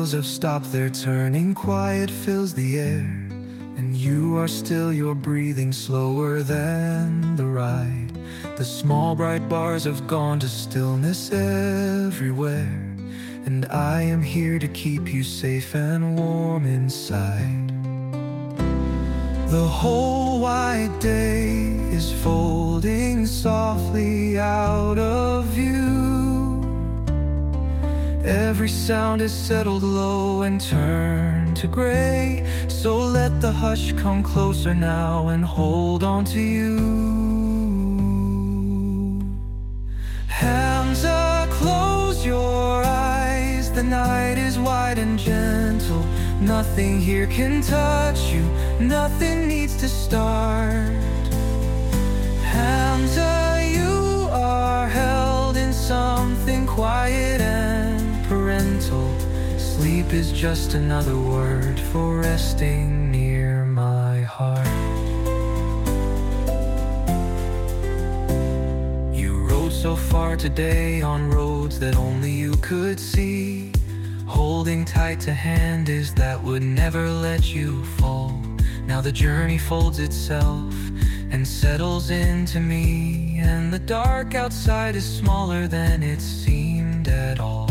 wheels have stopped their turning, quiet fills the air, and you are still, you're breathing slower than the ride. The small bright bars have gone to stillness everywhere, and I am here to keep you safe and warm inside. The whole wide day is folding softly out of view. Every sound is settled low and turned to gray, so let the hush come closer now and hold on to you. Hands up, close your eyes. The night is wide and gentle. Nothing here can touch you. Nothing needs to start. Hands up, you are held in something quiet and parental. Sleep is just another word for resting near my heart. You rode so far today on roads that only you could see. Holding tight to hand is that would never let you fall. Now the journey folds itself and settles into me, and the dark outside is smaller than it seemed at all.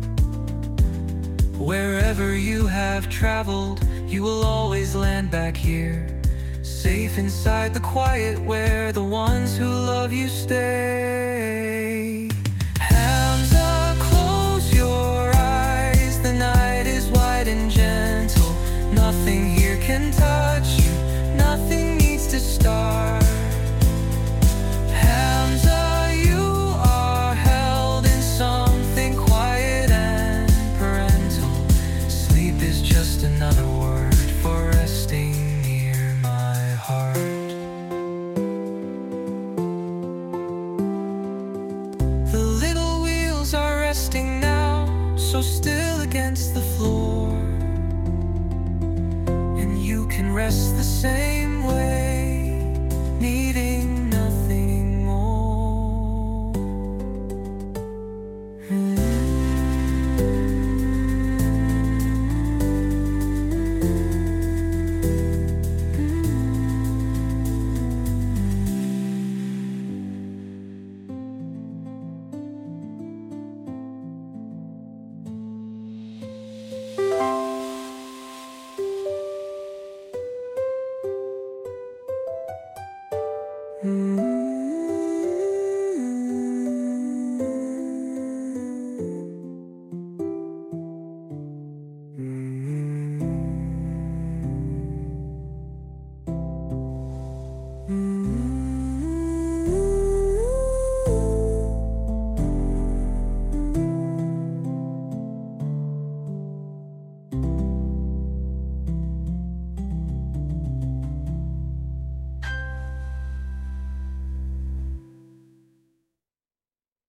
Wherever you have traveled, you will always land back here, safe inside the quiet where the ones who love you stay. Hands up, close your eyes. The night is wide and gentle. Nothing here can touch you. Nothing needs to start. Hands up, you are held in something quiet and parental. Sleep is just another word for resting near my heart. The little wheels are resting now, so still against the floor, and you can rest the same way.